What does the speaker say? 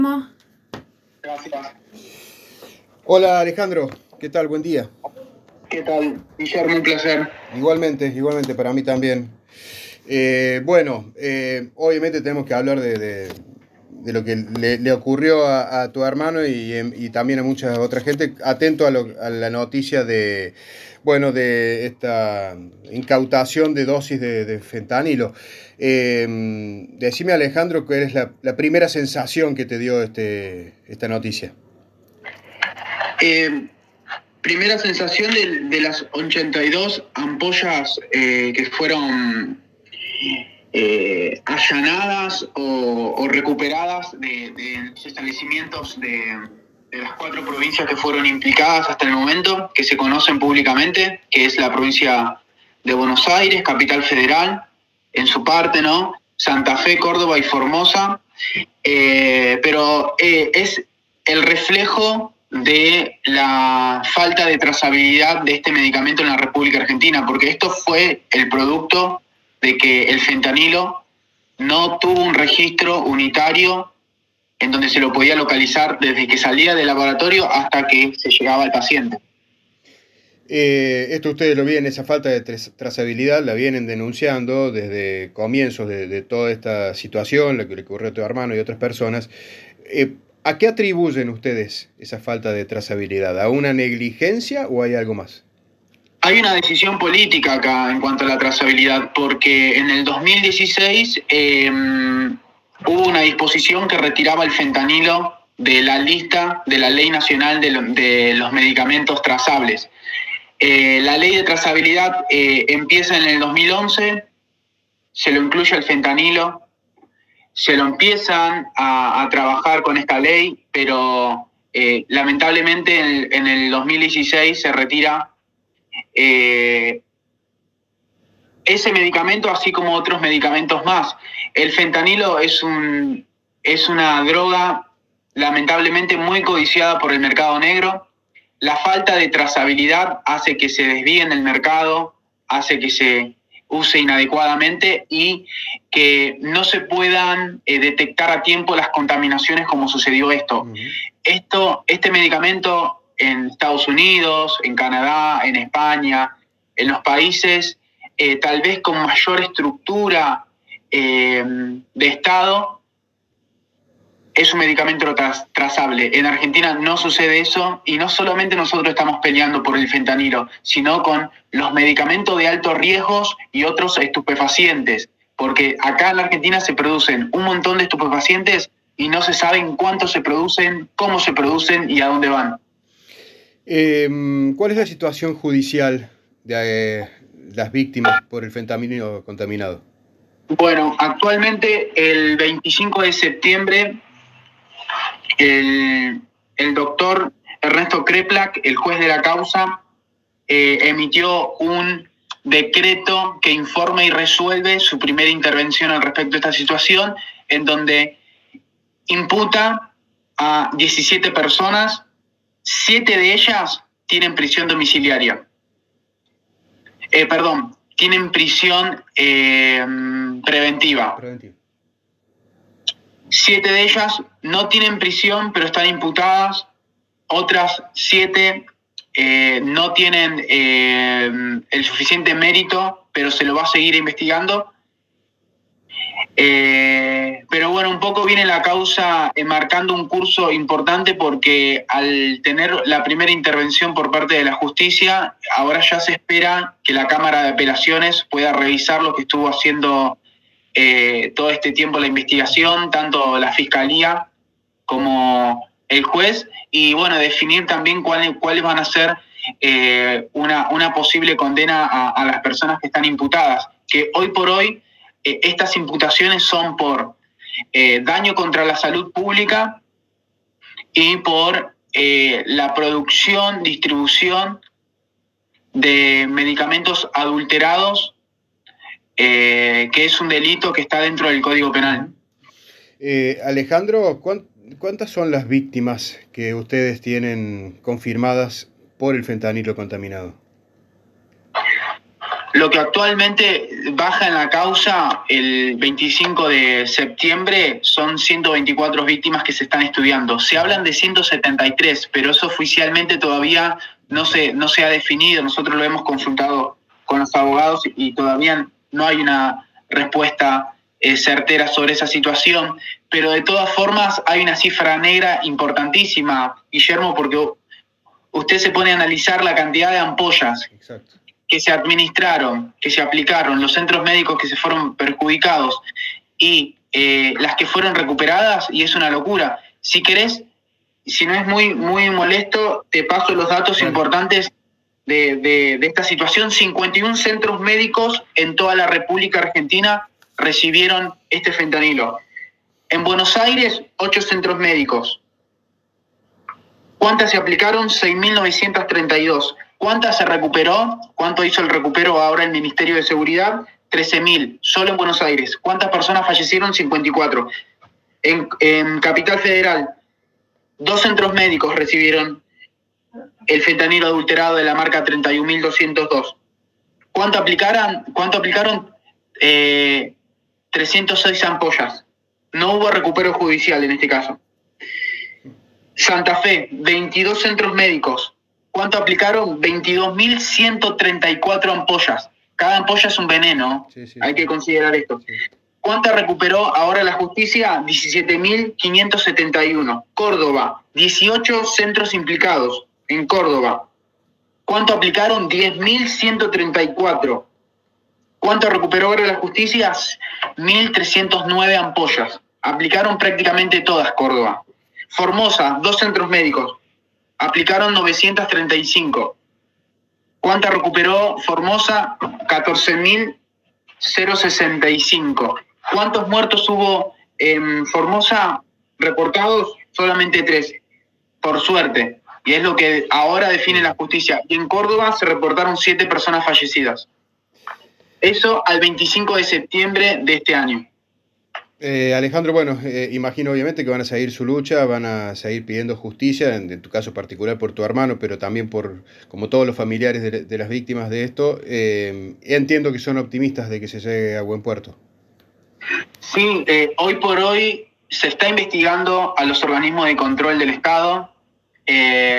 Gracias. Hola Alejandro, ¿qué tal? Buen día. ¿Qué tal, Guillermo? Un placer. Igualmente para mí también. Obviamente tenemos que hablar de lo que le ocurrió a tu hermano y también a mucha otra gente, atento a la noticia de esta incautación de dosis de fentanilo. Decime, Alejandro, ¿cuál es la primera sensación que te dio esta noticia? Primera sensación de las 82 ampollas que fueron allanadas o recuperadas de los establecimientos de las 4 provincias que fueron implicadas hasta el momento, que se conocen públicamente, que es la provincia de Buenos Aires, Capital Federal, en su parte, ¿no? Santa Fe, Córdoba y Formosa. Pero es el reflejo de la falta de trazabilidad de este medicamento en la República Argentina, porque esto fue el producto de que el fentanilo no tuvo un registro unitario en donde se lo podía localizar desde que salía del laboratorio hasta que se llegaba al paciente. Esto ustedes lo vienen, esa falta de trazabilidad la vienen denunciando desde comienzos de toda esta situación, lo que le ocurrió a tu hermano y otras personas. ¿A qué atribuyen ustedes esa falta de trazabilidad? ¿A una negligencia o hay algo más? Hay una decisión política acá en cuanto a la trazabilidad, porque en el 2016 hubo una disposición que retiraba el fentanilo de la lista de la Ley Nacional de los Medicamentos Trazables. La ley de trazabilidad empieza en el 2011, se lo incluye el fentanilo, se lo empiezan a trabajar con esta ley, pero lamentablemente en el 2016 se retira ese medicamento, así como otros medicamentos más. El fentanilo es una droga lamentablemente muy codiciada por el mercado negro. La falta de trazabilidad hace que se desvíe en el mercado, hace que se use inadecuadamente y que no se puedan detectar a tiempo las contaminaciones como sucedió esto. Este medicamento en Estados Unidos, en Canadá, en España, en los países tal vez con mayor estructura de Estado, es un medicamento trazable. En Argentina no sucede eso y no solamente nosotros estamos peleando por el fentanilo, sino con los medicamentos de altos riesgos y otros estupefacientes, porque acá en la Argentina se producen un montón de estupefacientes y no se saben cuántos se producen, cómo se producen y a dónde van. ¿Cuál es la situación judicial de las víctimas por el fentanilo contaminado? Bueno, actualmente el 25 de septiembre el doctor Ernesto Kreplak, el juez de la causa, emitió un decreto que informa y resuelve su primera intervención al respecto de esta situación, en donde imputa a 17 personas, 7 de ellas tienen prisión domiciliaria. Tienen prisión preventiva. 7 de ellas no tienen prisión, pero están imputadas. Otras 7 no tienen el suficiente mérito, pero se lo va a seguir investigando. Pero bueno, un poco viene la causa marcando un curso importante porque al tener la primera intervención por parte de la justicia, ahora ya se espera que la Cámara de Apelaciones pueda revisar lo que estuvo haciendo todo este tiempo la investigación, tanto la Fiscalía como el juez, y bueno, definir también cuáles van a ser una posible condena a las personas que están imputadas, que hoy por hoy estas imputaciones son por daño contra la salud pública y por la producción, distribución de medicamentos adulterados, que es un delito que está dentro del Código Penal. Alejandro, ¿cuántas son las víctimas que ustedes tienen confirmadas por el fentanilo contaminado? Lo que actualmente baja en la causa el 25 de septiembre son 124 víctimas que se están estudiando. Se hablan de 173, pero eso oficialmente todavía no se ha definido. Nosotros lo hemos consultado con los abogados y todavía no hay una respuesta certera sobre esa situación. Pero de todas formas hay una cifra negra importantísima, Guillermo, porque usted se pone a analizar la cantidad de ampollas. Exacto. Que se administraron, que se aplicaron, los centros médicos que se fueron perjudicados y las que fueron recuperadas, y es una locura. Si querés, si no es muy molesto, te paso los datos importantes de esta situación. 51 centros médicos en toda la República Argentina recibieron este fentanilo. En Buenos Aires, 8 centros médicos. ¿Cuántas se aplicaron? 6.932. ¿Cuántas se recuperó? ¿Cuánto hizo el recupero ahora el Ministerio de Seguridad? 13.000, solo en Buenos Aires. ¿Cuántas personas fallecieron? 54. En Capital Federal, 2 centros médicos recibieron el fentanilo adulterado de la marca 31.202. ¿Cuánto aplicaron? 306 ampollas. No hubo recupero judicial en este caso. Santa Fe, 22 centros médicos. ¿Cuánto aplicaron? 22.134 ampollas. Cada ampolla es un veneno. Sí, hay que considerar esto. Sí. ¿Cuánta recuperó ahora la justicia? 17.571. Córdoba, 18 centros implicados en Córdoba. ¿Cuánto aplicaron? 10.134. ¿Cuánto recuperó ahora la justicia? 1.309 ampollas. Aplicaron prácticamente todas Córdoba. Formosa, 2 centros médicos. Aplicaron 935. ¿Cuánta recuperó Formosa? 14.065. ¿Cuántos muertos hubo en Formosa reportados? Solamente 3, por suerte. Y es lo que ahora define la justicia. Y en Córdoba se reportaron 7 personas fallecidas. Eso al 25 de septiembre de este año. Alejandro, bueno, imagino obviamente que van a seguir su lucha, van a seguir pidiendo justicia, en tu caso particular por tu hermano, pero también por, como todos los familiares de las víctimas de esto. Entiendo que son optimistas de que se llegue a buen puerto. Sí, hoy por hoy se está investigando a los organismos de control del Estado.